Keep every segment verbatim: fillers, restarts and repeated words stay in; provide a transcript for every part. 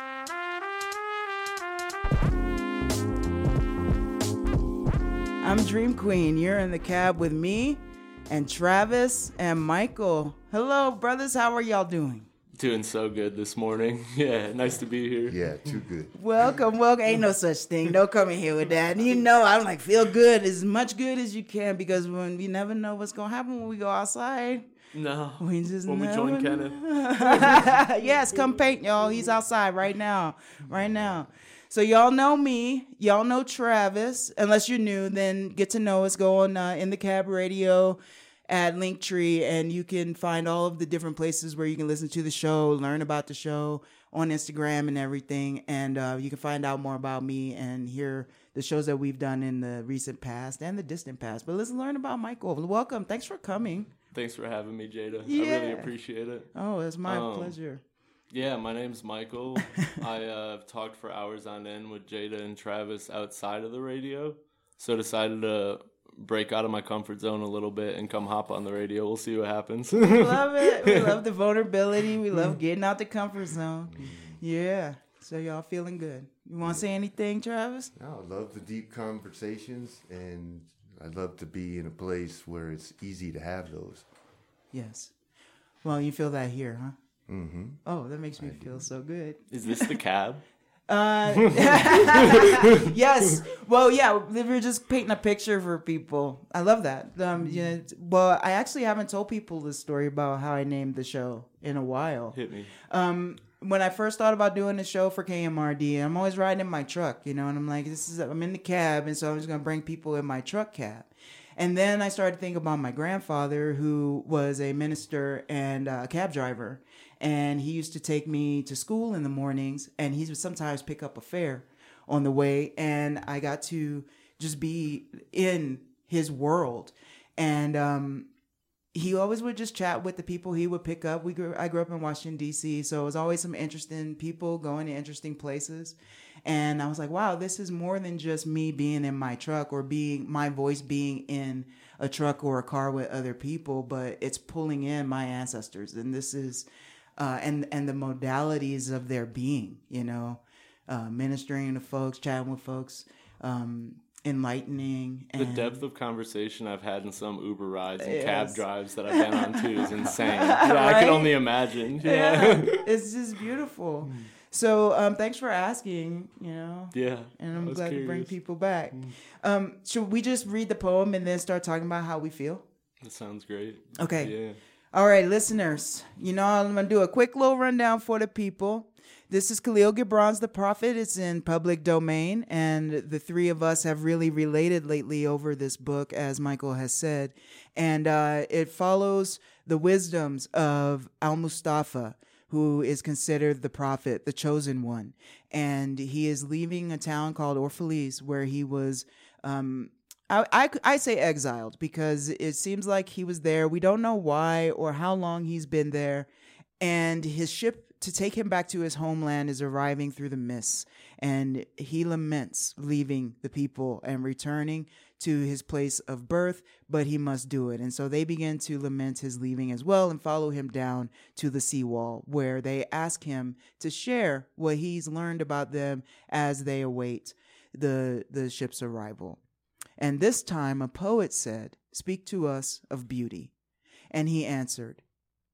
I'm Dream Queen. You're in the cab with me and Travis and Michael. Hello, brothers. How are y'all doing? Doing so good this morning. Yeah, nice to be here. Yeah, too good. Welcome, welcome. Ain't no such thing. Don't come in here with that. You know, I'm like, feel good, as much good as you can, because when we never know what's going to happen when we go outside. No, we just when we join know. Kenneth. Yes, come paint, y'all. He's outside right now, right now. So y'all know me. Y'all know Travis. Unless you're new, then get to know us. Go on uh, In the Cab Radio at Linktree, and you can find all of the different places where you can listen to the show, learn about the show on Instagram and everything. And uh, you can find out more about me and hear the shows that we've done in the recent past and the distant past. But let's learn about Michael. Welcome. Thanks for coming. Thanks for having me, Jada. Yeah. I really appreciate it. Oh, it's my um, pleasure. Yeah, my name's Michael. I uh, have talked for hours on end with Jada and Travis outside of the radio, so decided to break out of my comfort zone a little bit and come hop on the radio. We'll see what happens. We love it. We love the vulnerability. We love getting out the comfort zone. Yeah. So y'all feeling good. You want to say anything, Travis? No, I love the deep conversations, and I love to be in a place where it's easy to have those. Yes. Well, you feel that here, huh? Mm-hmm. Oh, that makes me I feel do. so good. Is this the cab? Uh, yes. Well, yeah, we're just painting a picture for people. I love that. Um, you know, well, I actually haven't told people the story about how I named the show in a while. Hit me. Um, when I first thought about doing the show for K M R D, I'm always riding in my truck, you know, and I'm like, this is, I'm in the cab, and so I'm just going to bring people in my truck cab. And then I started thinking about my grandfather, who was a minister and a cab driver. And he used to take me to school in the mornings, and he would sometimes pick up a fare on the way. And I got to just be in his world. And um, he always would just chat with the people he would pick up. We grew, I grew up in Washington, D C, so it was always some interesting people going to interesting places. And I was like, wow, this is more than just me being in my truck or being my voice being in a truck or a car with other people, but it's pulling in my ancestors. And this is... Uh, and and the modalities of their being, you know, uh, ministering to folks, chatting with folks, um, enlightening. And the depth of conversation I've had in some Uber rides and yes. cab drives that I've been on too is insane. Yeah, Right? I can only imagine. Yeah, yeah. It's just beautiful. So um, thanks for asking, you know. Yeah. And I'm glad curious. to bring people back. Um, should we just read the poem and then start talking about how we feel? That sounds great. Okay. Yeah. All right, listeners, you know, I'm going to do a quick little rundown for the people. This is Khalil Gibran's The Prophet. It's in public domain, and the three of us have really related lately over this book, as Michael has said. And uh, it follows the wisdoms of Al-Mustafa, who is considered the prophet, the chosen one. And he is leaving a town called Orphalese, where he was... Um, I, I, I say exiled because it seems like he was there. We don't know why or how long he's been there. And his ship to take him back to his homeland is arriving through the mists. And he laments leaving the people and returning to his place of birth, but he must do it. And so they begin to lament his leaving as well and follow him down to the seawall, where they ask him to share what he's learned about them as they await the, the ship's arrival. And this time a poet said, "Speak to us of beauty." And he answered,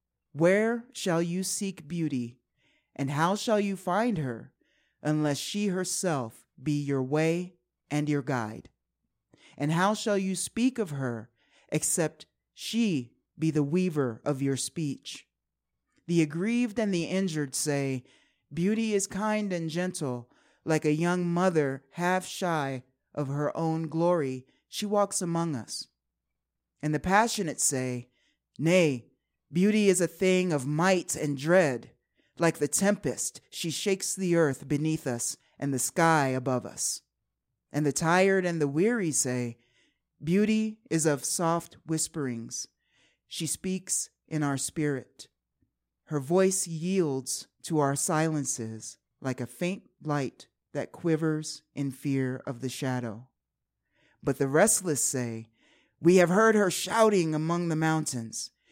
"Where shall you seek beauty, and how shall you find her, unless she herself be your way and your guide? And how shall you speak of her, except she be the weaver of your speech? The aggrieved and the injured say, beauty is kind and gentle, like a young mother half shy of her own glory, she walks among us. And the passionate say, nay, beauty is a thing of might and dread. Like the tempest, she shakes the earth beneath us and the sky above us. And the tired and the weary say, beauty is of soft whisperings. She speaks in our spirit. Her voice yields to our silences like a faint light that quivers in fear of the shadow. But the restless say, we have heard her shouting among the mountains,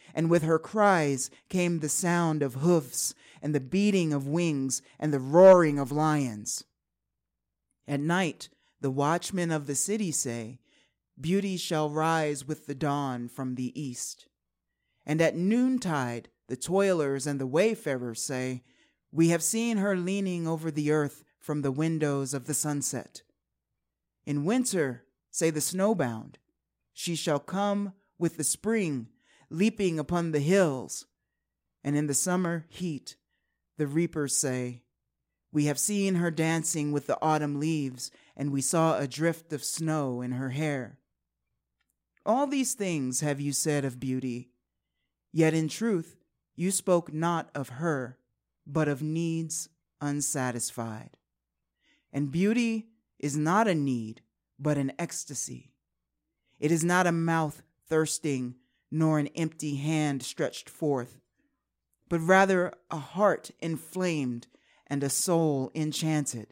and with her cries came the sound of hoofs and the beating of wings and the roaring of lions. At night, the watchmen of the city say, beauty shall rise with the dawn from the east. And at noontide, the toilers and the wayfarers say, we have seen her leaning over the earth from the windows of the sunset. In winter, say the snowbound, she shall come with the spring, leaping upon the hills. And in the summer heat, the reapers say, we have seen her dancing with the autumn leaves, and we saw a drift of snow in her hair. All these things have you said of beauty, yet in truth you spoke not of her, but of needs unsatisfied. And beauty is not a need, but an ecstasy. It is not a mouth thirsting, nor an empty hand stretched forth, but rather a heart inflamed and a soul enchanted.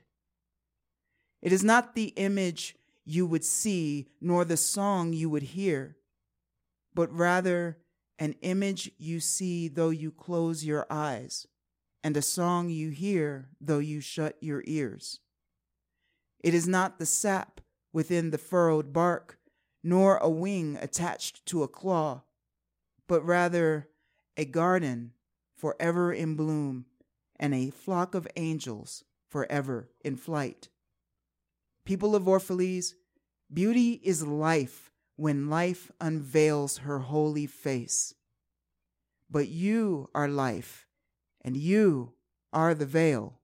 It is not the image you would see, nor the song you would hear, but rather an image you see though you close your eyes, and a song you hear though you shut your ears. It is not the sap within the furrowed bark, nor a wing attached to a claw, but rather a garden forever in bloom, and a flock of angels forever in flight. People of Orphalese, beauty is life when life unveils her holy face. But you are life, and you are the veil.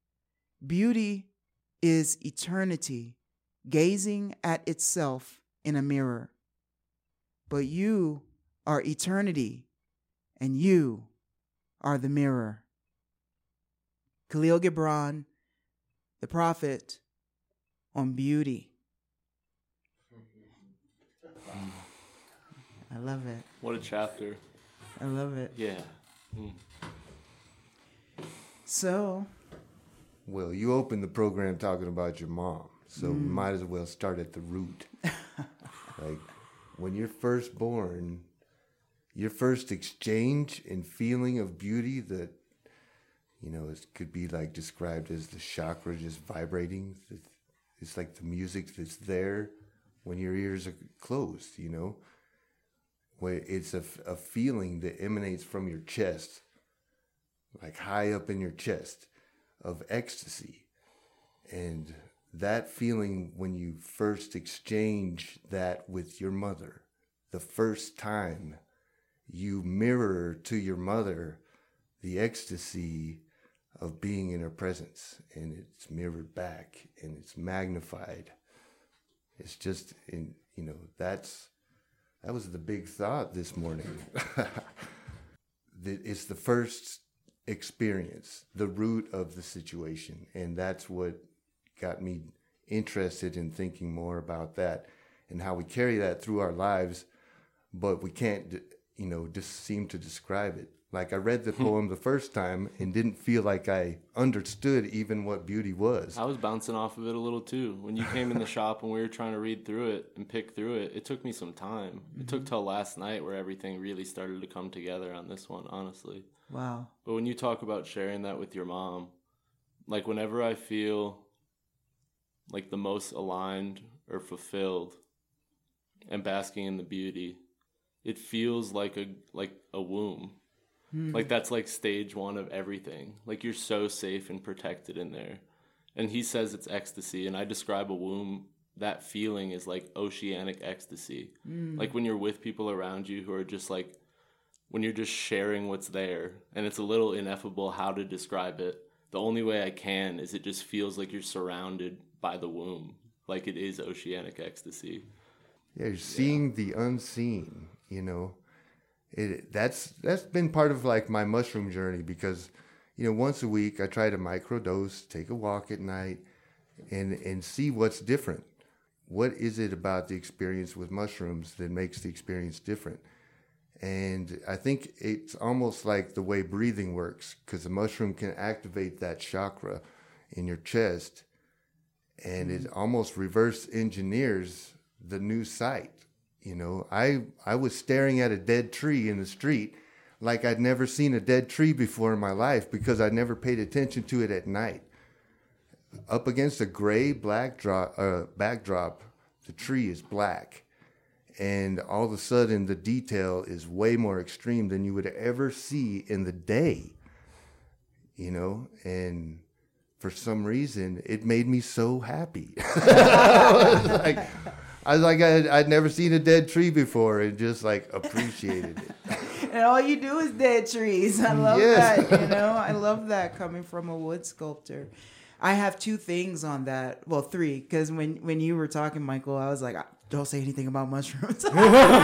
Beauty is eternity gazing at itself in a mirror. But you are eternity, and you are the mirror. Khalil Gibran, the prophet, on beauty. I love it. What a chapter. I love it. Yeah. Mm. So, Well, you opened the program talking about your mom, so Mm. we might as well start at the root. Like, when you're first born, your first exchange and feeling of beauty that, you know, it could be like described as the chakra just vibrating. It's like the music that's there when your ears are closed, you know, where it's a, a feeling that emanates from your chest, like high up in your chest, of ecstasy. And that feeling when you first exchange that with your mother, the first time you mirror to your mother the ecstasy of being in her presence, and it's mirrored back and it's magnified. It's just, in you know, that's that was the big thought this morning. It's the first experience, the root of the situation, and that's what got me interested in thinking more about that and how we carry that through our lives, but we can't, you know, just seem to describe it. Like, I read the poem the first time and didn't feel like I understood even what beauty was. I was bouncing off of it a little too. When you came in the shop and we were trying to read through it and pick through it, it took me some time. Mm-hmm. It took till last night where everything really started to come together on this one, honestly. wow. But when you talk about sharing that with your mom, like whenever I feel like the most aligned or fulfilled and basking in the beauty, it feels like a like a womb. Hmm. Like that's like stage one of everything. Like you're so safe and protected in there. And he says it's ecstasy, and I describe a womb, that feeling is like oceanic ecstasy. Mm. Like when you're with people around you who are just like, when you're just sharing what's there, and it's a little ineffable how to describe it. The only way I can is it just feels like you're surrounded by the womb. Like it is oceanic ecstasy. Yeah, you're seeing yeah. the unseen, you know. It, that's that's been part of like my mushroom journey, because, you know, once a week I try to microdose, take a walk at night, and and see what's different. What is it about the experience with mushrooms that makes the experience different? And I think it's almost like the way breathing works, because the mushroom can activate that chakra in your chest, and mm-hmm. it almost reverse engineers the new sight. You know, I I was staring at a dead tree in the street like I'd never seen a dead tree before in my life because I'd never paid attention to it at night. Up against a gray black drop, uh, backdrop, the tree is black. And all of a sudden, the detail is way more extreme than you would ever see in the day. You know, and for some reason, it made me so happy. I was like, I was like I'd, I'd never seen a dead tree before and just like appreciated it. And all you do is dead trees. I love Yes. that, you know. I love that coming from a wood sculptor. I have two things on that. Well, three, because when, when you were talking, Michael, I was like, don't say anything about mushrooms. Like,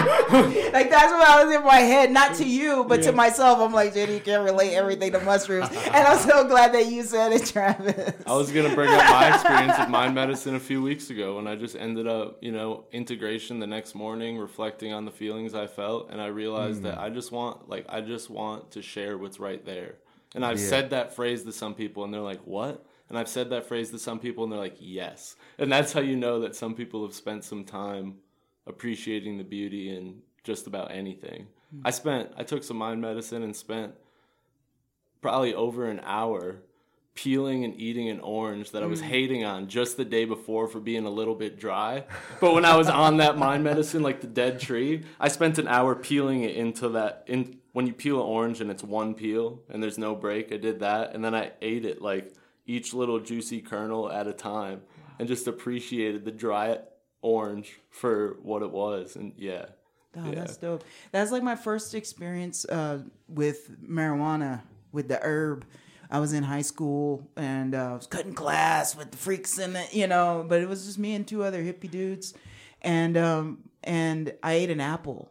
that's what I was in my head. Not to you, but Yeah. to myself. I'm like, Jenny, you can't relate everything to mushrooms. And I'm so glad that you said it, Travis. I was going to bring up my experience with mind medicine a few weeks ago when I just ended up, you know, integration the next morning, reflecting on the feelings I felt. And I realized Mm. that I just want, like, I just want to share what's right there. And I've Yeah. said that phrase to some people and they're like, what? And I've said that phrase to some people and they're like, yes. And that's how you know that some people have spent some time appreciating the beauty in just about anything. Mm. I spent, I took some mind medicine and spent probably over an hour peeling and eating an orange that I was mm. hating on just the day before for being a little bit dry. But when I was on that mind medicine, like the dead tree, I spent an hour peeling it into that, in when you peel an orange and it's one peel and there's no break, I did that. And then I ate it like each little juicy kernel at a time and just appreciated the dry orange for what it was. And yeah. Oh, yeah. That's dope. That's like my first experience uh, with marijuana, with the herb. I was in high school and uh, I was cutting class with the freaks in it, you know, but it was just me and two other hippie dudes. And, um, and I ate an apple.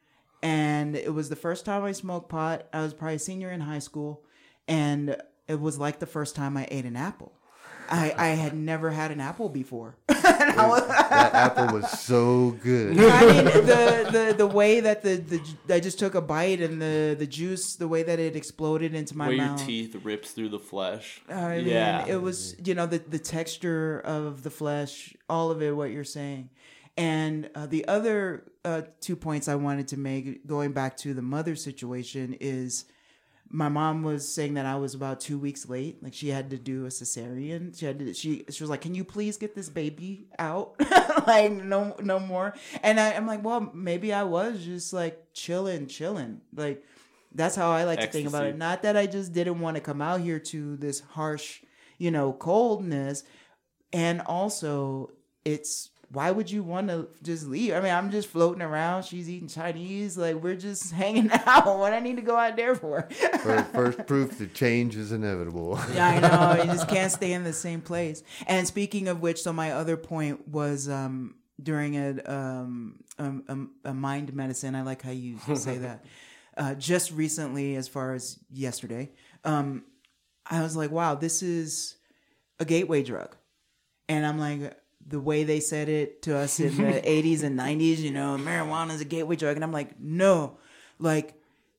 And it was the first time I smoked pot. I was probably a senior in high school. And it was like the first time I ate an apple. I, I had never had an apple before. And I was, that apple was so good. I mean, the, the, the way that the, the I just took a bite and the, the juice, the way that it exploded into my Where mouth. your teeth rips through the flesh. I mean, yeah. it was, you know, the, the texture of the flesh, all of it, what you're saying. And uh, the other uh, two points I wanted to make, going back to the mother situation, is my mom was saying that I was about two weeks late. Like she had to do a cesarean. She had to, she she was like, "Can you please get this baby out? Like no no more." And I, I'm like, well, maybe I was just like chilling, chilling. Like that's how I like Ecstasy. to think about it. Not that I just didn't want to come out here to this harsh, you know, coldness. And also, it's, why would you want to just leave? I mean, I'm just floating around. She's eating Chinese. Like, we're just hanging out. What I need to go out there for? First, first proof that change is inevitable. Yeah, I know. You just can't stay in the same place. And speaking of which, so my other point was um, during a, um, a, a mind medicine. I like how you say that. Uh, just recently, as far as yesterday, um, I was like, wow, this is a gateway drug. And I'm like, the way they said it to us in the eighties and nineties, you know, marijuana is a gateway drug. And I'm like, no, like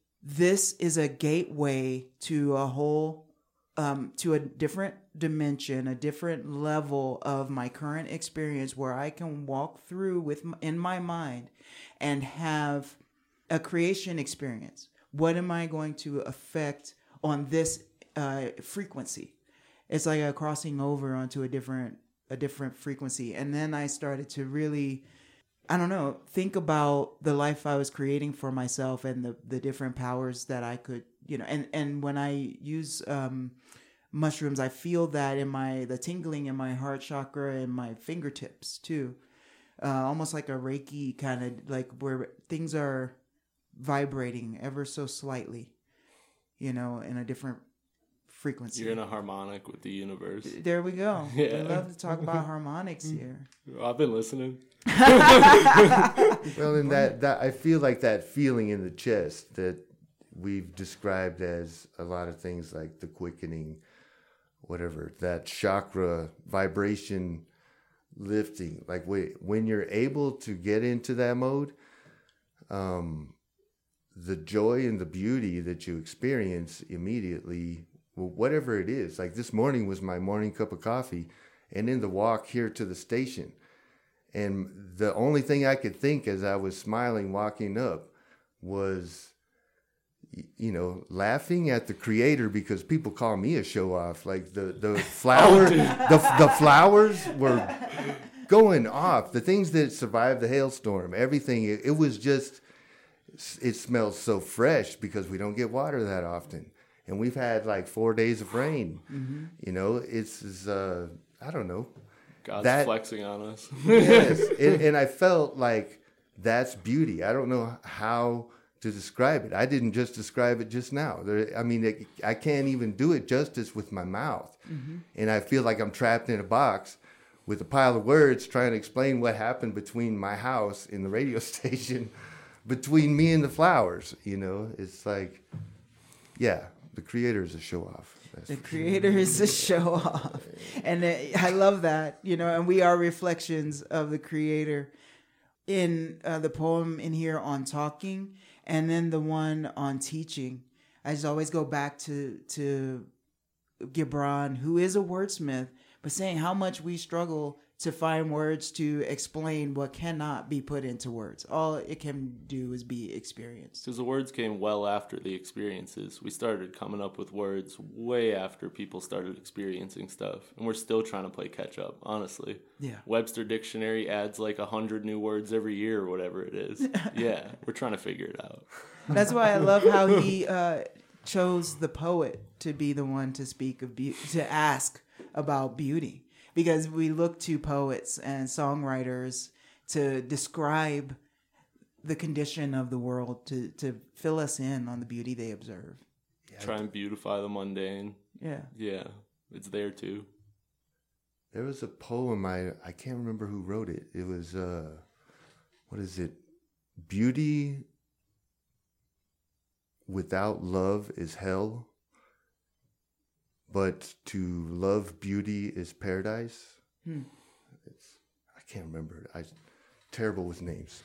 this is a gateway to a whole, um, to a different dimension, a different level of my current experience where I can walk through with in my mind and have a creation experience. What am I going to affect on this uh, frequency? It's like a crossing over onto a different a different frequency. And then I started to really, I don't know, think about the life I was creating for myself and the, the different powers that I could, you know, and, and when I use um, mushrooms, I feel that in my, the tingling in my heart chakra and my fingertips too. Uh, almost like a Reiki kind of, like where things are vibrating ever so slightly, you know, in a different frequency. You're in a harmonic with the universe. There we go. Yeah. We love to talk about harmonics here. I've been listening. Well, and that, that I feel like that feeling in the chest that we've described as a lot of things like the quickening, whatever, that chakra vibration lifting. Like when you're able to get into that mode, um, the joy and the beauty that you experience immediately, well, whatever it is, like this morning was my morning cup of coffee, and in the walk here to the station, And the only thing I could think as I was smiling walking up was, you know, laughing at the creator, because people call me a show off. Like the, the flower, the, the flowers were going off. The things that survived the hailstorm, everything, it, it was just, it smells so fresh because we don't get water that often. And we've had like four days of rain. Mm-hmm. You know, it's, it's uh, I don't know. God's that, flexing on us. Yes. And, and I felt like that's beauty. I don't know how to describe it. I didn't just describe it just now. There, I mean, it, I can't even do it justice with my mouth. Mm-hmm. And I feel like I'm trapped in a box with a pile of words trying to explain what happened between my house and the radio station, between me and the flowers. You know, it's like, yeah, the creator is a show off. The creator is a show off. And it, I love that, you know, and we are reflections of the creator. In uh, the poem in here on talking, and then the one on teaching, I just always go back to to Gibran, who is a wordsmith, but saying how much we struggle to find words to explain what cannot be put into words. All it can do is be experienced. Because the words came well after the experiences. We started coming up with words way after people started experiencing stuff. And we're still trying to play catch up, honestly. Yeah. Webster Dictionary adds like a hundred new words every year or whatever it is. Yeah, we're trying to figure it out. That's why I love how he uh, chose the poet to be the one to speak of beauty, to ask about beauty. Because we look to poets and songwriters to describe the condition of the world, to, to fill us in on the beauty they observe. Yeah. Try and beautify the mundane. Yeah. Yeah, it's there too. There was a poem, I, I can't remember who wrote it. It was, uh, what is it? Beauty without love is hell. But to love beauty is paradise. Hmm. It's, I can't remember. I'm terrible with names.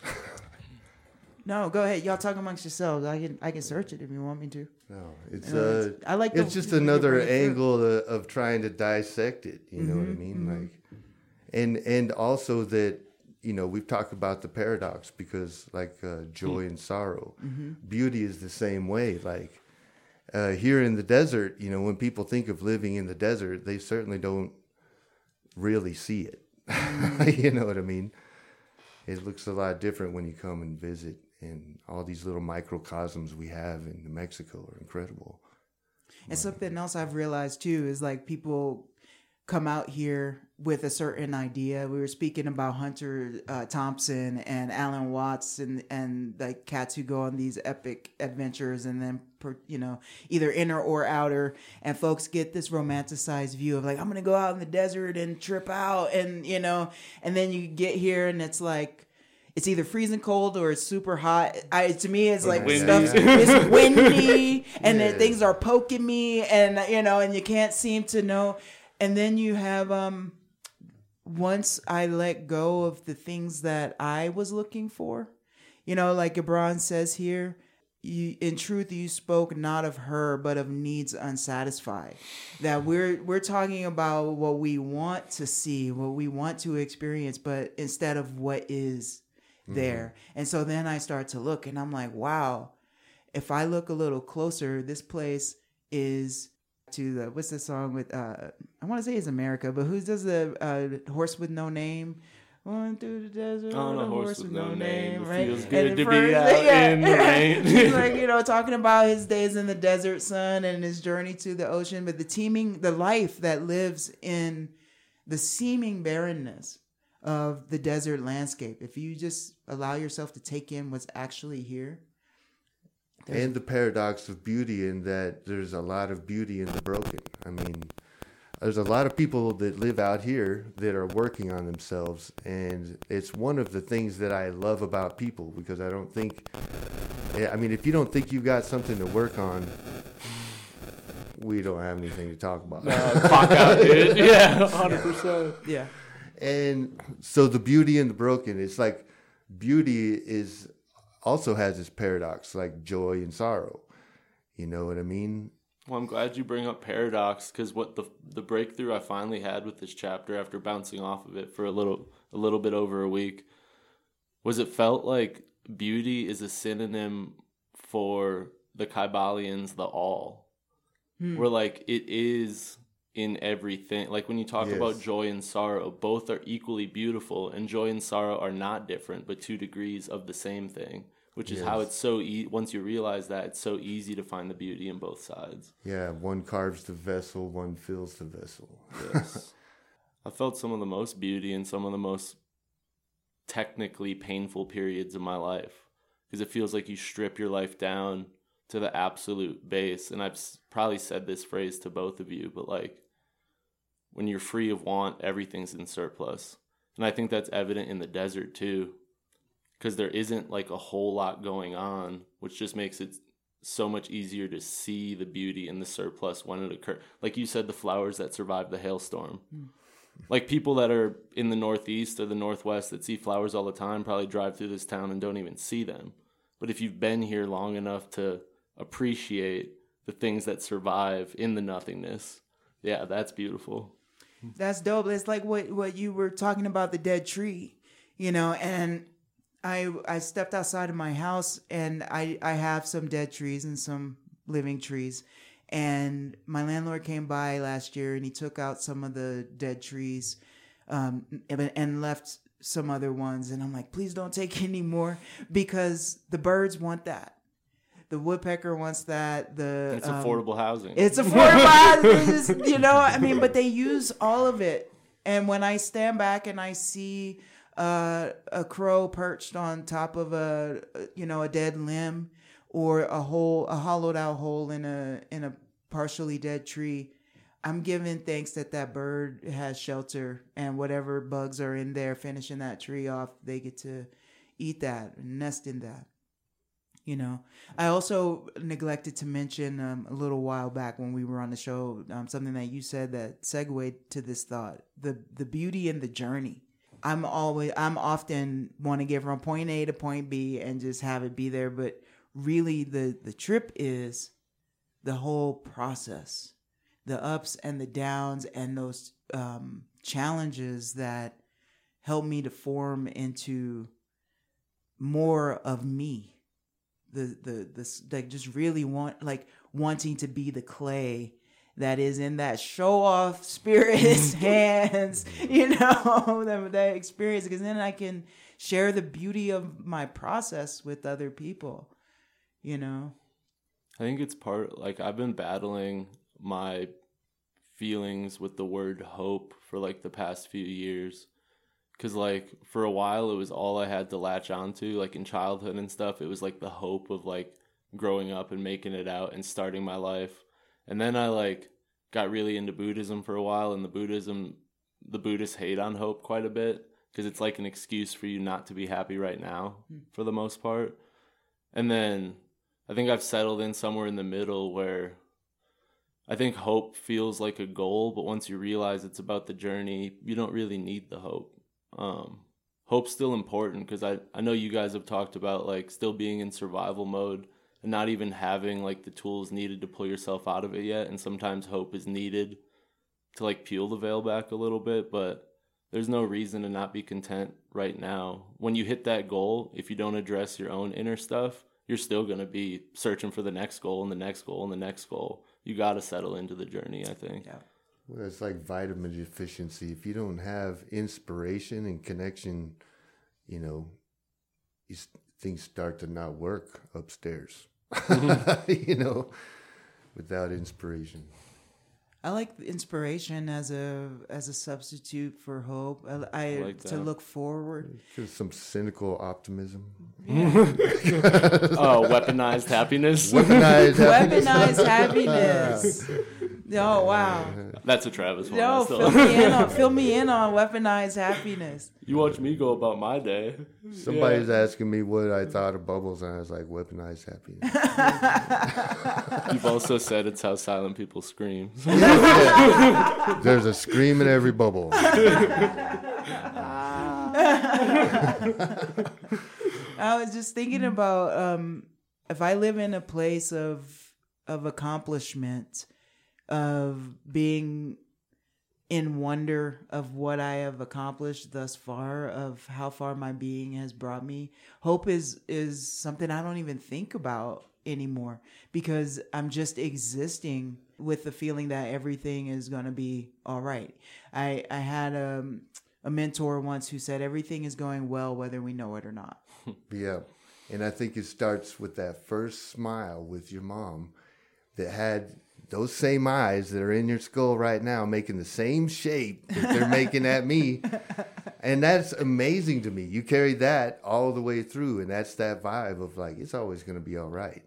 No, go ahead. Y'all talk amongst yourselves. I can I can search it if you want me to. No, it's uh, it's, I like. It's the, just another angle of, of trying to dissect it. You know mm-hmm, what I mean? Mm-hmm. Like, and and also that, you know, we've talked about the paradox, because like uh, joy mm-hmm. and sorrow, mm-hmm. beauty is the same way. Like. Uh, here in the desert, you know, when people think of living in the desert, they certainly don't really see it. Mm. You know what I mean? It looks a lot different when you come and visit, and all these little microcosms we have in New Mexico are incredible. And something else I've realized too is like people come out here with a certain idea. We were speaking about Hunter uh, Thompson and Alan Watts and and like cats who go on these epic adventures and then per, you know either inner or outer, and folks get this romanticized view of like, I'm gonna go out in the desert and trip out, and you know and then you get here and it's like it's either freezing cold or it's super hot. I, to me, it's like windy. Stuff, it's windy and yeah. then things are poking me, and you know and you can't seem to know. And then you have, um, once I let go of the things that I was looking for, you know, like Gibran says here, you, in truth, you spoke not of her, but of needs unsatisfied. That we're we're talking about what we want to see, what we want to experience, but instead of what is there. Mm-hmm. And so then I start to look, and I'm like, wow, if I look a little closer, this place is... to the what's the song with uh I want to say it's America, but who does the uh horse with no name? Going through the desert on a horse, horse with no name, name right? Feels good and to first, be out yeah. in the rain. He's like, you know, talking about his days in the desert sun and his journey to the ocean, but the teeming, the life that lives in the seeming barrenness of the desert landscape. If you just allow yourself to take in what's actually here. There's and the paradox of beauty, in that there's a lot of beauty in the broken. I mean, there's a lot of people that live out here that are working on themselves. And it's one of the things that I love about people, because I don't think, I mean, if you don't think you've got something to work on, we don't have anything to talk about. No, clock out, dude. Yeah, one hundred percent. Yeah. And so the beauty in the broken, it's like beauty is... also has this paradox, like joy and sorrow. You know what I mean? Well, I'm glad you bring up paradox, because what the the breakthrough I finally had with this chapter after bouncing off of it for a little a little bit over a week was it felt like beauty is a synonym for the Kybalians, the all. Hmm. Where like it is in everything. Like when you talk yes. about joy and sorrow, both are equally beautiful, and joy and sorrow are not different, but two degrees of the same thing. Which is yes. how it's so e- once you realize that, it's so easy to find the beauty in both sides. Yeah, one carves the vessel, one fills the vessel. Yes. I felt some of the most beauty in some of the most technically painful periods of my life, because it feels like you strip your life down to the absolute base. And I've probably said this phrase to both of you, but like when you're free of want, everything's in surplus. And I think that's evident in the desert too, because there isn't like a whole lot going on, which just makes it so much easier to see the beauty in the surplus when it occurs. Like you said, the flowers that survive the hailstorm. Mm. Like people that are in the Northeast or the Northwest that see flowers all the time probably drive through this town and don't even see them. But if you've been here long enough to appreciate the things that survive in the nothingness, yeah, that's beautiful. That's dope. It's like what, what you were talking about, the dead tree, you know, and I I stepped outside of my house, and I, I have some dead trees and some living trees. And my landlord came by last year, and he took out some of the dead trees um, and, and left some other ones. And I'm like, please don't take any more, because the birds want that. The woodpecker wants that. The It's um, affordable housing. It's affordable housing, you know, I mean, but they use all of it. And when I stand back and I see uh, a crow perched on top of a, you know, a dead limb, or a hole, a hollowed out hole in a in a partially dead tree, I'm giving thanks that that bird has shelter, and whatever bugs are in there finishing that tree off, they get to eat that and nest in that. You know, I also neglected to mention um, a little while back when we were on the show, um, something that you said that segued to this thought: the the beauty in the journey. I'm always, I'm often want to get from point A to point B and just have it be there, but really the the trip is the whole process, the ups and the downs, and those um, challenges that help me to form into more of me. The the the like just really want like wanting to be the clay that is in that show off spirit's hands, you know, that, that experience, because then I can share the beauty of my process with other people, you know. I think it's part, like I've been battling my feelings with the word hope for like the past few years. Because, like, for a while, it was all I had to latch onto, like, in childhood and stuff. It was, like, the hope of, like, growing up and making it out and starting my life. And then I, like, got really into Buddhism for a while, and the Buddhism, the Buddhists hate on hope quite a bit, because it's, like, an excuse for you not to be happy right now, for the most part. And then I think I've settled in somewhere in the middle where I think hope feels like a goal, but once you realize it's about the journey, you don't really need the hope. Um, hope's still important, because I, I know you guys have talked about like still being in survival mode and not even having like the tools needed to pull yourself out of it yet. And sometimes hope is needed to like peel the veil back a little bit, but there's no reason to not be content right now. When you hit that goal, if you don't address your own inner stuff, you're still going to be searching for the next goal and the next goal and the next goal. You got to settle into the journey, I think. Yeah. Well, it's like vitamin deficiency. If you don't have inspiration and connection, you know, you, things start to not work upstairs, you know, without inspiration. I like inspiration as a as a substitute for hope. I, I, I like to look forward. Just some cynical optimism. Yeah. Oh, weaponized happiness. Weaponized happiness. Weaponized happiness. Oh wow. That's a Travis one. No, fill me in on fill me in on weaponized happiness. You watch me go about my day. Somebody's yeah. asking me what I thought of Bubbles, and I was like, weaponized happiness. You've also said it's how silent people scream. Yeah. There's a scream in every bubble. I was just thinking about um, if I live in a place of of accomplishment, of being in wonder of what I have accomplished thus far, of how far my being has brought me. Hope is is something I don't even think about anymore because I'm just existing with the feeling that everything is going to be all right. I, I had a, a mentor once who said everything is going well whether we know it or not. Yeah. And I think it starts with that first smile with your mom that had those same eyes that are in your skull right now making the same shape that they're making at me. And that's amazing to me. You carried that all the way through, and that's that vibe of like, it's always going to be all right.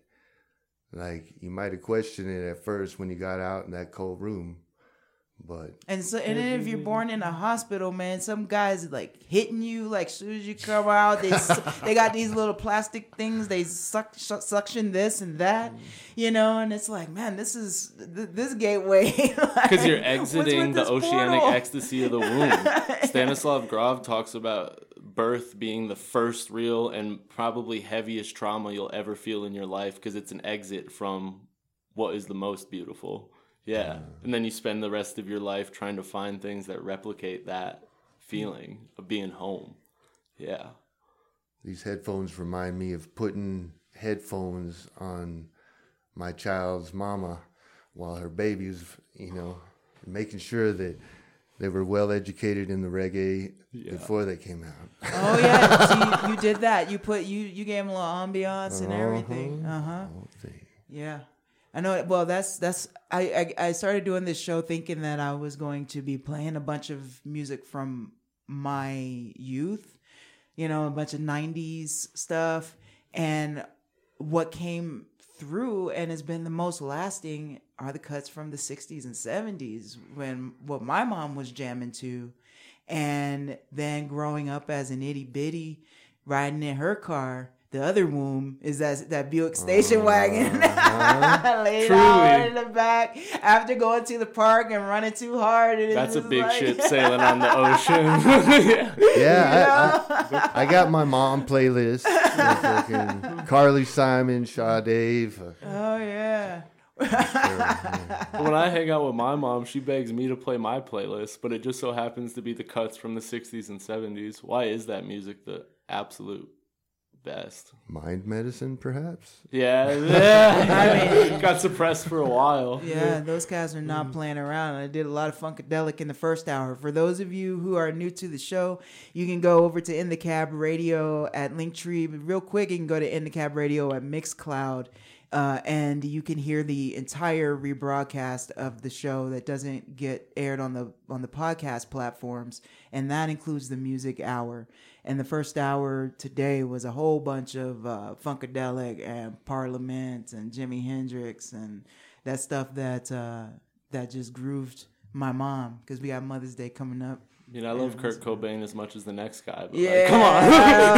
Like, you might have questioned it at first when you got out in that cold room, but... And so, and then if you're born in a hospital, man, some guys like hitting you like as soon as you come out. They they got these little plastic things. They suck, suction this and that, you know. And it's like, man, this is this gateway. Because like, you're exiting the oceanic portal? ecstasy of the womb. Stanislav Grof talks about birth being the first real and probably heaviest trauma you'll ever feel in your life because it's an exit from what is the most beautiful. Yeah. And then you spend the rest of your life trying to find things that replicate that feeling of being home. Yeah. These headphones remind me of putting headphones on my child's mama while her baby's, you know, making sure that they were well educated in the reggae yeah. before they came out. Oh yeah, so you, you did that. You put you you gave them a little ambiance and uh-huh. everything. Uh huh. Yeah. I know. Well, that's that's. I, I I started doing this show thinking that I was going to be playing a bunch of music from my youth, you know, a bunch of nineties stuff, and what came through and has been the most lasting are the cuts from the sixties and seventies when what my mom was jamming to, and then growing up as an itty bitty, riding in her car. The other womb is that that Buick station uh, wagon uh, laid truly. out in the back after going to the park and running too hard. And that's a big like... ship sailing on the ocean. yeah, yeah I, I, I got my mom playlist. Like Carly Simon, Sade. Oh yeah. When I hang out with my mom, she begs me to play my playlist, but it just so happens to be the cuts from the sixties and seventies. Why is that music the absolute best? Mind medicine, perhaps? Yeah. I mean, got suppressed for a while. Yeah, those guys are not playing around. I did a lot of Funkadelic in the first hour. For those of you who are new to the show, you can go over to In the Cab Radio at Linktree. But real quick, you can go to In the Cab Radio at Mixcloud. Uh, and you can hear the entire rebroadcast of the show that doesn't get aired on the on the podcast platforms, and that includes the music hour. And the first hour today was a whole bunch of uh, Funkadelic and Parliament and Jimi Hendrix and that stuff that uh, that just grooved my mom because we got Mother's Day coming up. You know, I love Kurt Cobain as much as the next guy. But yeah, like, come on.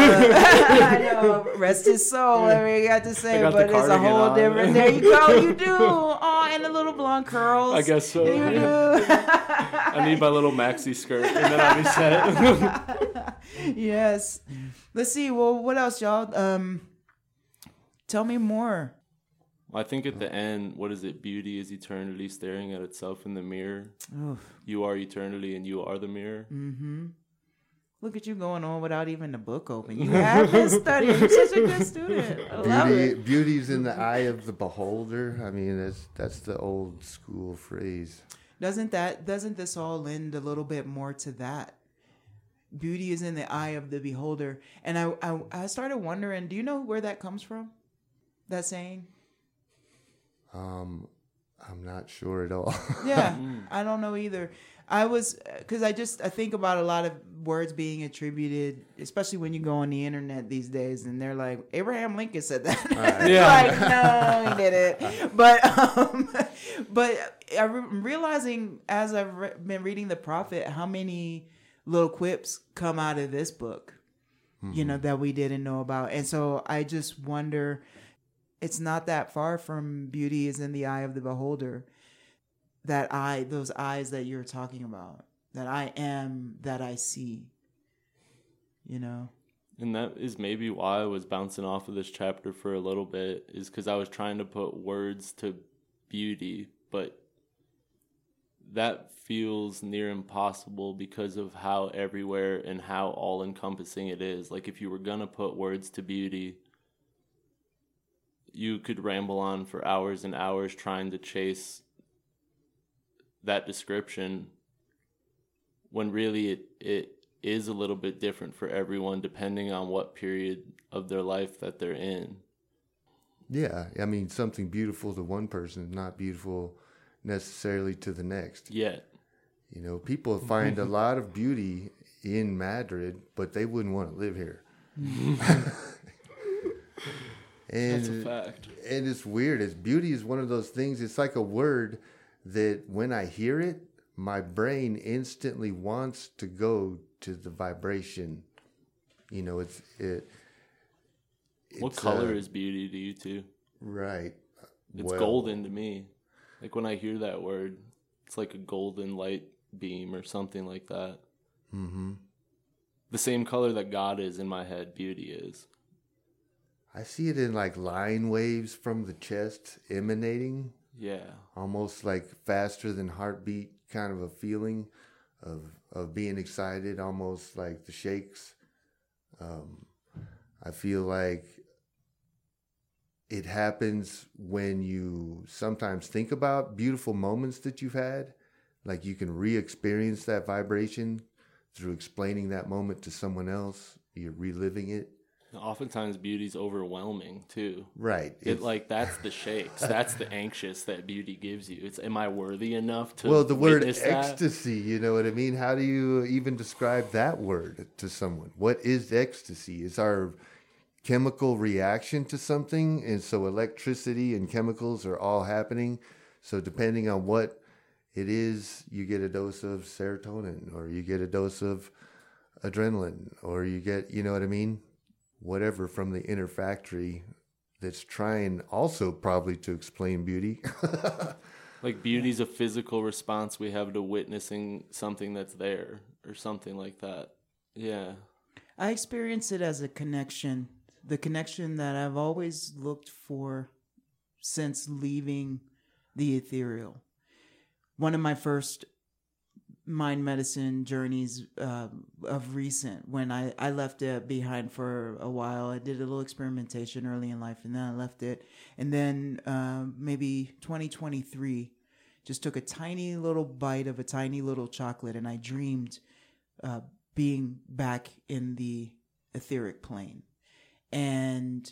I know. Rest his soul. Whatever you got to say, got but the it's a whole on. different. There you go. You do. Oh, and the little blonde curls. I guess so. You do. I need my little maxi skirt, and then I'll be set. Yes. Let's see. Well, what else, y'all? Um, tell me more. Well, I think at the end, what is it? Beauty is eternity staring at itself in the mirror. Oof. You are eternity and you are the mirror. Mm-hmm. Look at you going on without even the book open. You have been studying. You're such a good student. I love Beauty, it. beauty's in the eye of the beholder. I mean, that's that's the old school phrase. Doesn't that doesn't this all lend a little bit more to that? Beauty is in the eye of the beholder. And I, I I started wondering, do you know where that comes from? That saying? Um, I'm not sure at all. Yeah, I don't know either. I was, because I just, I think about a lot of words being attributed, especially when you go on the internet these days, and they're like, Abraham Lincoln said that. Right. Yeah. Like, no, he didn't. But, um, but I'm realizing as I've re- been reading The Prophet, how many little quips come out of this book, mm-hmm. you know, that we didn't know about. And so I just wonder, it's not that far from beauty is in the eye of the beholder. That eye, those eyes that you're talking about, that I am, that I see, you know? And that is maybe why I was bouncing off of this chapter for a little bit, is because I was trying to put words to beauty, but that feels near impossible because of how everywhere and how all-encompassing it is. Like, if you were going to put words to beauty, you could ramble on for hours and hours trying to chase that description, when really it, it is a little bit different for everyone depending on what period of their life that they're in. Yeah, I mean, something beautiful to one person is not beautiful necessarily to the next. Yet. You know, people find a lot of beauty in Madrid, but they wouldn't want to live here. And, That's a fact. And it's weird. It's beauty is one of those things. It's like a word that when I hear it, my brain instantly wants to go to the vibration. You know, it's it. It's, what color uh, is beauty to you two? Right. It's Well, golden to me. Like, when I hear that word, it's like a golden light beam or something like that. Mm-hmm. The same color that God is in my head, beauty is. I see it in like line waves from the chest emanating, Yeah. almost like faster than heartbeat kind of a feeling of of being excited, almost like the shakes. Um, I feel like it happens when you sometimes think about beautiful moments that you've had. Like, you can re-experience that vibration through explaining that moment to someone else. You're reliving it. Oftentimes beauty's overwhelming too. Right. It It's- like that's the shakes. That's the anxious that beauty gives you. It's, am I worthy enough to Well, the word witness that? ecstasy, you know what I mean? How do you even describe that word to someone? What is ecstasy? It's our chemical reaction to something. And so electricity and chemicals are all happening. So depending on what it is, you get a dose of serotonin, or you get a dose of adrenaline, or you get, you know what I mean? Whatever from the inner factory that's trying also probably to explain beauty. Like, beauty's a physical response we have to witnessing something that's there or something like that. Yeah. I experience it as a connection, the connection that I've always looked for since leaving the ethereal. One of my first mind medicine journeys uh, of recent, when I, I left it behind for a while. I did a little experimentation early in life, and then I left it. And then uh, maybe twenty twenty-three, just took a tiny little bite of a tiny little chocolate, and I dreamed uh, being back in the etheric plane. And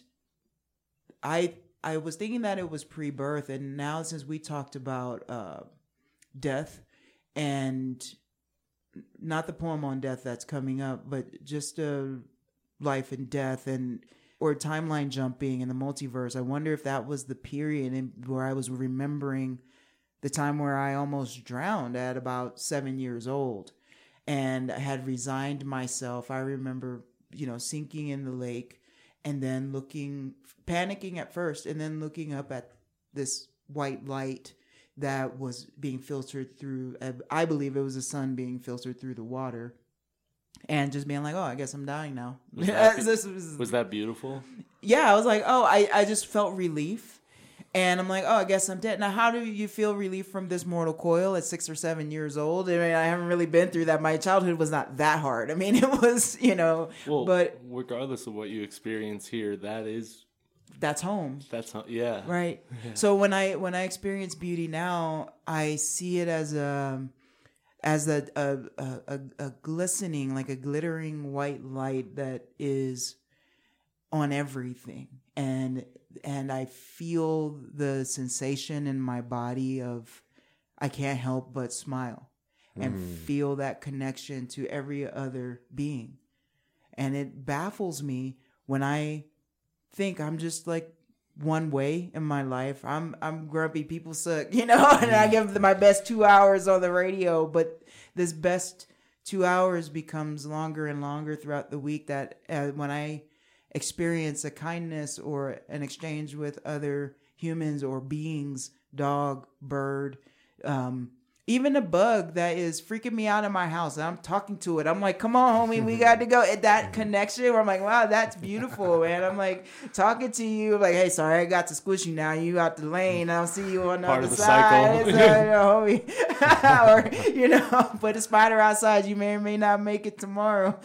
I I was thinking that it was pre-birth, and now since we talked about uh, death, and not the poem on death that's coming up, but just uh, life and death, and or timeline jumping in the multiverse. I wonder if that was the period in, where I was remembering the time where I almost drowned at about seven years old, and I had resigned myself. I remember, you know, sinking in the lake, and then looking, panicking at first, and then looking up at this white light that was being filtered through, I believe it was the sun being filtered through the water, and just being like, oh, I guess I'm dying now. Was that, be- this was, was that beautiful? yeah, I was like, oh, I, I just felt relief. And I'm like, oh, I guess I'm dead. Now, how do you feel relief from this mortal coil at six or seven years old? I mean, I haven't really been through that. My childhood was not that hard. I mean, it was, you know, Well, but regardless of what you experience here, that is, that's home. that's, yeah. Right. So when I when I experience beauty now, I see it as a as a a, a a a glistening, like a glittering white light that is on everything, and and I feel the sensation in my body of I can't help but smile and Mm. feel that connection to every other being, and it baffles me when I think I'm just like one way in my life. I'm I'm grumpy, people suck, you know, and I give my best two hours on the radio, but this best two hours becomes longer and longer throughout the week. That uh, when I experience a kindness or an exchange with other humans or beings, dog, bird, um, Even a bug that is freaking me out in my house, and I'm talking to it. I'm like, come on, homie, we got to go. And that connection where I'm like, wow, that's beautiful, man. I'm like talking to you, like, hey, sorry, I got to squish you now. You out the lane. I'll see you on the Part other of the side. cycle. So, you know, homie. Or, you know, put a spider outside. You may or may not make it tomorrow.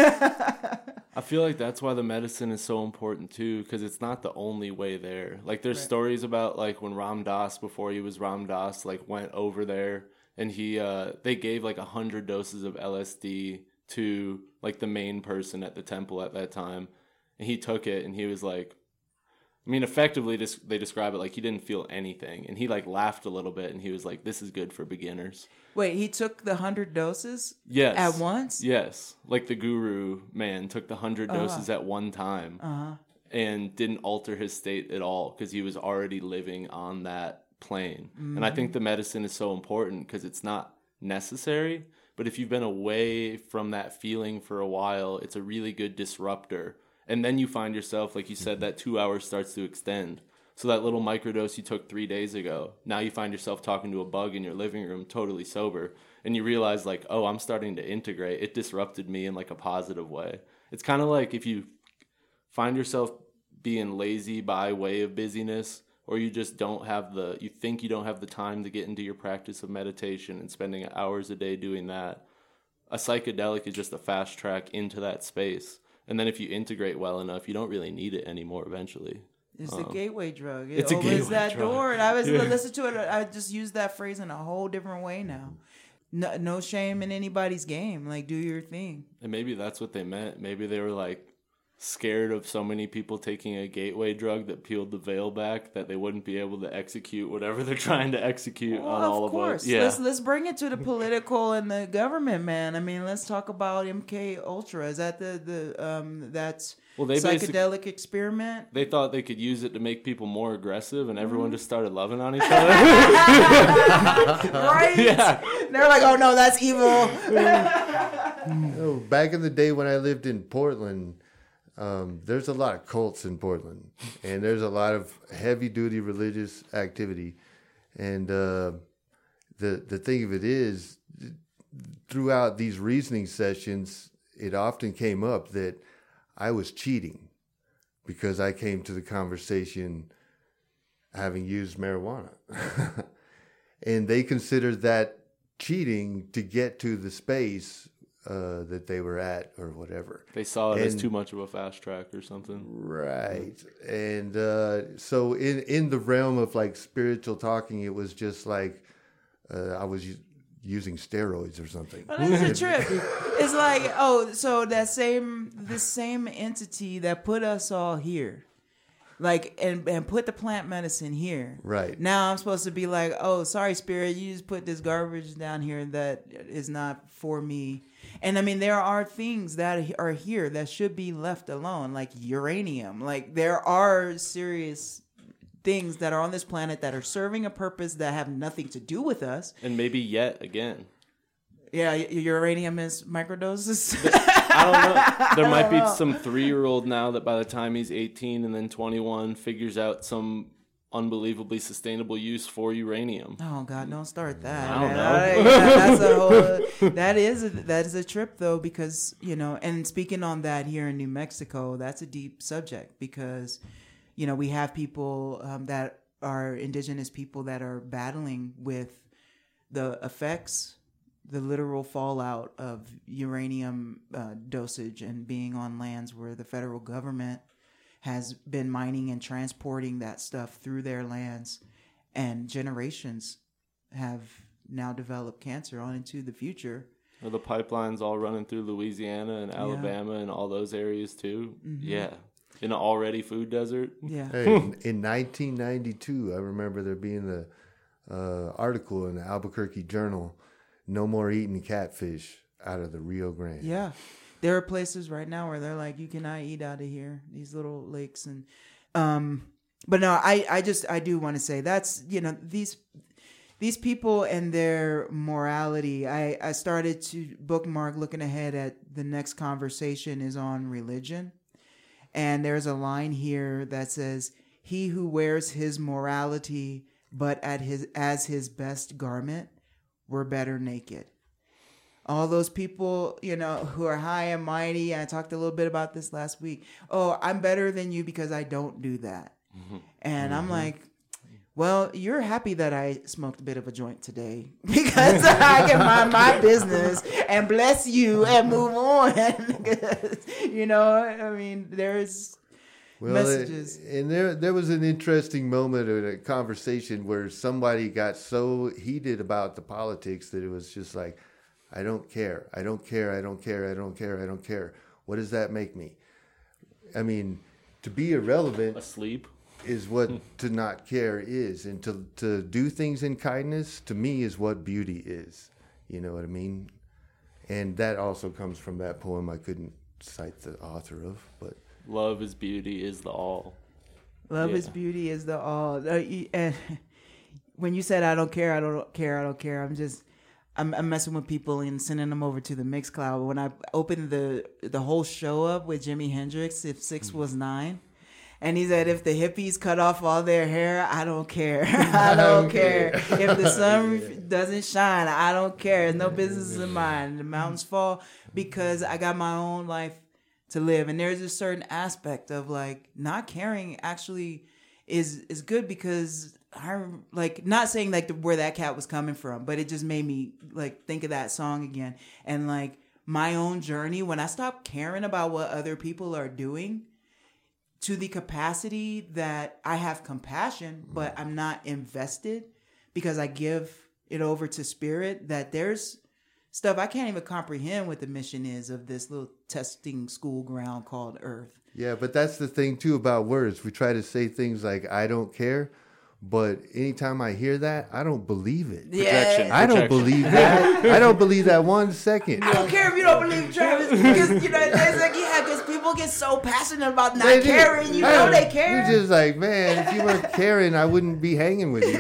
I feel like that's why the medicine is so important too, because it's not the only way there. Like there's Right. stories about like when Ram Dass, before he was Ram Dass, like went over there and he uh they gave like a hundred doses of L S D to like the main person at the temple at that time, and he took it and he was like, I mean, effectively, just they describe it like he didn't feel anything, and he like laughed a little bit, and he was like, "This is good for beginners." Wait, he took the hundred doses Yes, at once? Yes, like the guru man took the hundred Uh-huh. doses at one time Uh-huh. and didn't alter his state at all because he was already living on that plane. Mm-hmm. And I think the medicine is so important because it's not necessary, but if you've been away from that feeling for a while, it's a really good disruptor. And then you find yourself, like you said, that two hours starts to extend. So that little microdose you took three days ago, now you find yourself talking to a bug in your living room totally sober. And you realize like, oh, I'm starting to integrate. It disrupted me in like a positive way. It's kind of like if you find yourself being lazy by way of busyness, or you just don't have the, you think you don't have the time to get into your practice of meditation and spending hours a day doing that, a psychedelic is just a fast track into that space. And then if you integrate well enough, you don't really need it anymore eventually. It's Um, the gateway drug. It it's a opens gateway that drug. door. And I was Yeah. listen to it. I just use that phrase in a whole different way now. No, no shame in anybody's game. Like, do your thing. And maybe that's what they meant. Maybe they were like scared of so many people taking a gateway drug that peeled the veil back that they wouldn't be able to execute whatever they're trying to execute Well, on of all course. of us. Yeah. Let's let's bring it to the political and the government, man. I mean, let's talk about M K Ultra. Is that the the um that's Well, they basic- psychedelic experiment? They thought they could use it to make people more aggressive, and everyone Mm-hmm. just started loving on each other. Right? Yeah. They're like, oh no, that's evil. Oh, back in the day when I lived in Portland, um, there's a lot of cults in Portland, and there's a lot of heavy-duty religious activity. And uh, the the thing of it is, throughout these reasoning sessions, it often came up that I was cheating because I came to the conversation having used marijuana. And they considered that cheating to get to the space uh, that they were at or whatever. They saw it as And- too much of a fast track or something. Right. And uh, so in, in the realm of like spiritual talking, it was just like uh, I was u- using steroids or something. Oh, that's a trip. It's like, oh, so that same the same entity that put us all here, like, and and put the plant medicine here. Right. Now I'm supposed to be like, oh, sorry, spirit, you just put this garbage down here that is not for me. And I mean, there are things that are here that should be left alone, like uranium. Like, there are serious things that are on this planet that are serving a purpose that have nothing to do with us. And maybe yet again. Yeah, y- uranium is microdoses. I don't know. There might be some three-year-old now that by the time he's eighteen and then twenty-one figures out some unbelievably sustainable use for uranium. Oh God, don't start that. I don't man. know. I- yeah, that's a whole. That is a, that is a trip though, because you know. And speaking on that here in New Mexico, that's a deep subject because you know we have people um, that are indigenous people that are battling with the effects, the literal fallout of uranium uh, dosage and being on lands where the federal government has been mining and transporting that stuff through their lands, and generations have now developed cancer on into the future. Are the pipelines all running through Louisiana and Alabama and all those areas too? Mm-hmm. Yeah. In an already food desert? Yeah. Hey, in, in nineteen ninety-two, I remember there being the uh, article in the Albuquerque Journal, no more eating catfish out of the Rio Grande. Yeah. There are places right now where they're like, you cannot eat out of here, these little lakes. And, um, but no, I, I just, I do want to say that's, you know, these, these people and their morality. I, I started to bookmark looking ahead at the next conversation is on religion. And there's a line here that says, he who wears his morality, but at his, as his best garment we're better naked. All those people, you know, who are high and mighty. I talked a little bit about this last week. Oh, I'm better than you because I don't do that. Mm-hmm. And mm-hmm. I'm like, well, you're happy that I smoked a bit of a joint today because I can mind my business and bless you and move on. You know, I mean, there's well, messages. It, and there, there was an interesting moment in a conversation where somebody got so heated about the politics that it was just like, I don't care. I don't care. I don't care. I don't care. I don't care. What does that make me? I mean, to be irrelevant asleep is what to not care is. And to, to do things in kindness, to me, is what beauty is. You know what I mean? And that also comes from that poem I couldn't cite the author of. But love is beauty is the all. Love yeah. is beauty is the all. Uh, and when you said, I don't care, I don't care, I don't care, I'm just... I'm, I'm messing with people and sending them over to the Mixcloud. When I opened the the whole show up with Jimi Hendrix, if six was nine, and he said, if the hippies cut off all their hair, I don't care. I don't care. If the sun doesn't shine, I don't care. It's no business of mine. The mountains fall because I got my own life to live. And there's a certain aspect of like not caring actually is is good because I'm like not saying like the, where that cat was coming from, but it just made me like think of that song again and like my own journey when I stopped caring about what other people are doing to the capacity that I have compassion, but I'm not invested because I give it over to spirit. That there's stuff I can't even comprehend what the mission is of this little testing school ground called Earth. Yeah, but that's the thing too about words. We try to say things like I don't care. But anytime I hear that, I don't believe it. Yeah. I don't believe that. I don't believe that one second. I don't care if you don't believe Travis because you know it's like yeah, because people get so passionate about not they caring. Do. You know they care. You're just like, man, if you weren't caring, I wouldn't be hanging with you.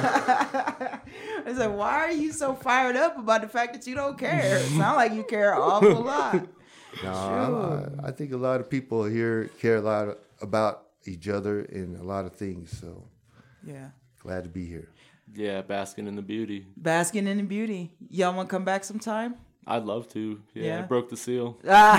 It's like, why are you so fired up about the fact that you don't care? It sounds like you care an awful lot. No, sure. I, I think a lot of people here care a lot about each other and a lot of things. So. Yeah. Glad to be here. Yeah, basking in the beauty. Basking in the beauty. Y'all want to come back sometime? I'd love to. Yeah, yeah. I broke the seal.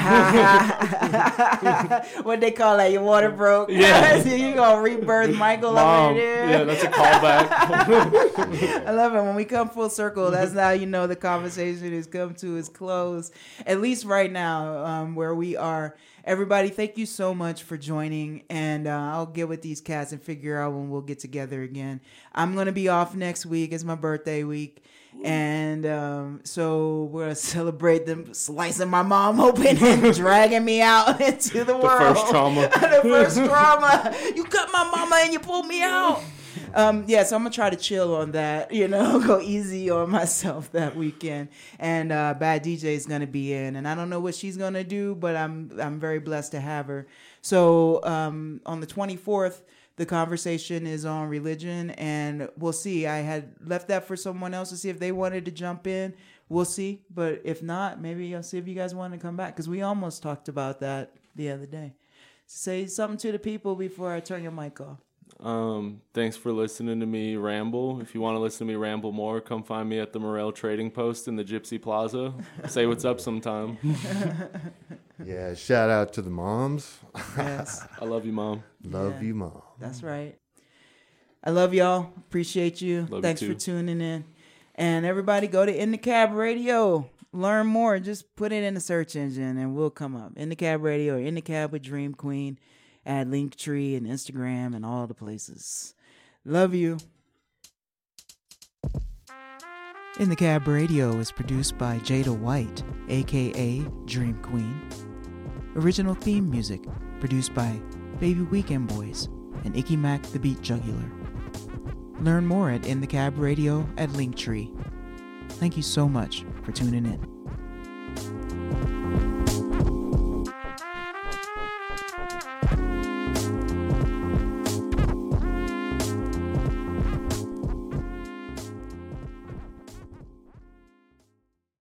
What they call that? Your water broke? Yeah. You going to rebirth Michael Mom, over there? Yeah, that's a callback. I love it. When we come full circle, that's how you know the conversation has come to its close. At least right now, um, where we are. Everybody, thank you so much for joining, and uh, I'll get with these cats and figure out when we'll get together again. I'm going to be off next week. It's my birthday week, and um, so we're going to celebrate them slicing my mom open and dragging me out into the, the world. The first trauma. The first trauma. You cut my mama and you pulled me out. Um, yeah, so I'm going to try to chill on that, you know, go easy on myself that weekend. And uh, Bad D J is going to be in. And I don't know what she's going to do, but I'm I'm very blessed to have her. So um, on the twenty-fourth, the conversation is on religion. And we'll see. I had left that for someone else to see if they wanted to jump in. We'll see. But if not, maybe I'll see if you guys want to come back. Because we almost talked about that the other day. Say something to the people before I turn your mic off. Um, thanks for listening to me ramble. If you want to listen to me ramble more, come find me at the Morel Trading Post in the Gypsy Plaza. Say what's up sometime. Yeah, shout out to the moms. Yes. I love you, Mom. Love yeah, you, Mom. That's right. I love y'all. Appreciate you. Love Thanks you for tuning in. And everybody go to In the Cab Radio. Learn more. Just put it in the search engine and we'll come up. In the Cab Radio or In the Cab with Dream Queen. At Linktree and Instagram and all the places. Love you. In the Cab Radio is produced by Jada White, a k a. Dream Queen. Original theme music produced by Baby Weekend Boys and Icky Mac the Beat Jugular. Learn more at In the Cab Radio at Linktree. Thank you so much for tuning in.